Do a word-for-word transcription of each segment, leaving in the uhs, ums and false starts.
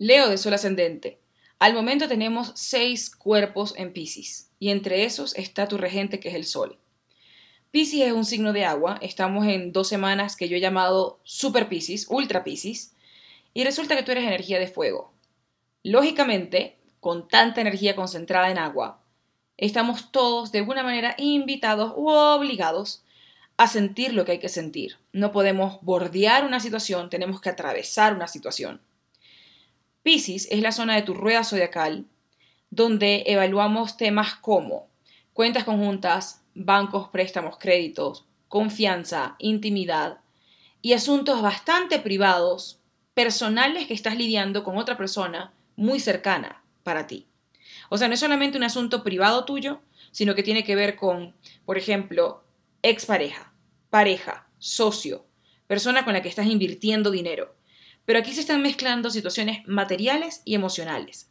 Leo de Sol Ascendente. Al momento tenemos seis cuerpos en Piscis y entre esos está tu regente que es el Sol. Piscis es un signo de agua, estamos en dos semanas que yo he llamado Super Piscis, Ultra Piscis, y resulta que tú eres energía de fuego. Lógicamente, con tanta energía concentrada en agua, estamos todos de alguna manera invitados u obligados a sentir lo que hay que sentir. No podemos bordear una situación, tenemos que atravesar una situación. Piscis es la zona de tu rueda zodiacal donde evaluamos temas como cuentas conjuntas, bancos, préstamos, créditos, confianza, intimidad y asuntos bastante privados, personales que estás lidiando con otra persona muy cercana para ti. O sea, no es solamente un asunto privado tuyo, sino que tiene que ver con, por ejemplo, expareja, pareja, socio, persona con la que estás invirtiendo dinero. Pero aquí se están mezclando situaciones materiales y emocionales.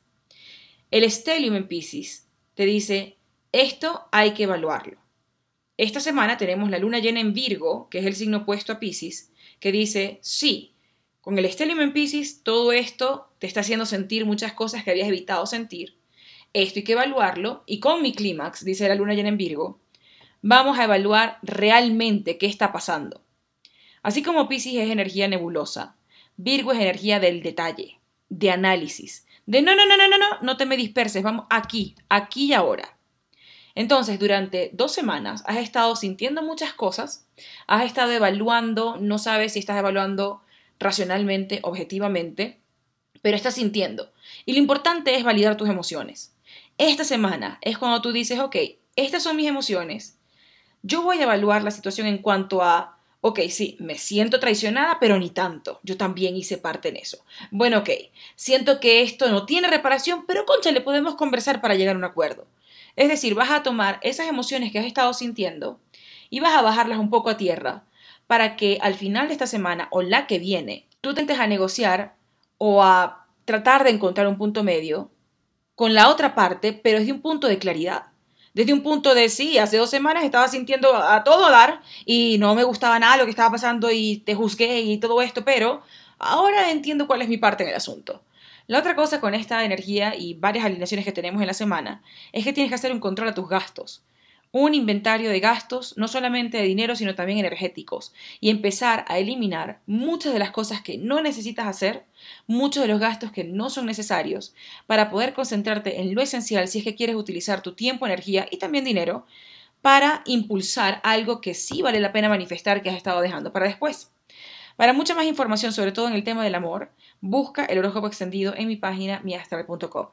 El Stellium en Piscis te dice, esto hay que evaluarlo. Esta semana tenemos la luna llena en Virgo, que es el signo opuesto a Piscis, que dice, sí, con el Stellium en Piscis, todo esto te está haciendo sentir muchas cosas que habías evitado sentir. Esto hay que evaluarlo, y con mi clímax, dice la luna llena en Virgo, vamos a evaluar realmente qué está pasando. Así como Piscis es energía nebulosa, Virgo es energía del detalle, de análisis, de no, no, no, no, no, no, no te me disperses, vamos aquí, aquí y ahora. Entonces, durante dos semanas has estado sintiendo muchas cosas, has estado evaluando, no sabes si estás evaluando racionalmente, objetivamente, pero estás sintiendo. Y lo importante es validar tus emociones. Esta semana es cuando tú dices, ok, estas son mis emociones, yo voy a evaluar la situación en cuanto a, ok, sí, me siento traicionada, pero ni tanto. Yo también hice parte en eso. Bueno, ok, siento que esto no tiene reparación, pero concha, le podemos conversar para llegar a un acuerdo. Es decir, vas a tomar esas emociones que has estado sintiendo y vas a bajarlas un poco a tierra para que al final de esta semana o la que viene, tú tentes a negociar o a tratar de encontrar un punto medio con la otra parte, pero desde un punto de claridad. Desde un punto de sí, hace dos semanas estaba sintiendo a todo dar y no me gustaba nada lo que estaba pasando y te juzgué y todo esto, pero ahora entiendo cuál es mi parte en el asunto. La otra cosa con esta energía y varias alineaciones que tenemos en la semana es que tienes que hacer un control a tus gastos. Un inventario de gastos, no solamente de dinero, sino también energéticos, y empezar a eliminar muchas de las cosas que no necesitas hacer, muchos de los gastos que no son necesarios, para poder concentrarte en lo esencial si es que quieres utilizar tu tiempo, energía y también dinero para impulsar algo que sí vale la pena manifestar que has estado dejando para después. Para mucha más información, sobre todo en el tema del amor, busca el horóscopo extendido en mi página mi astral punto com.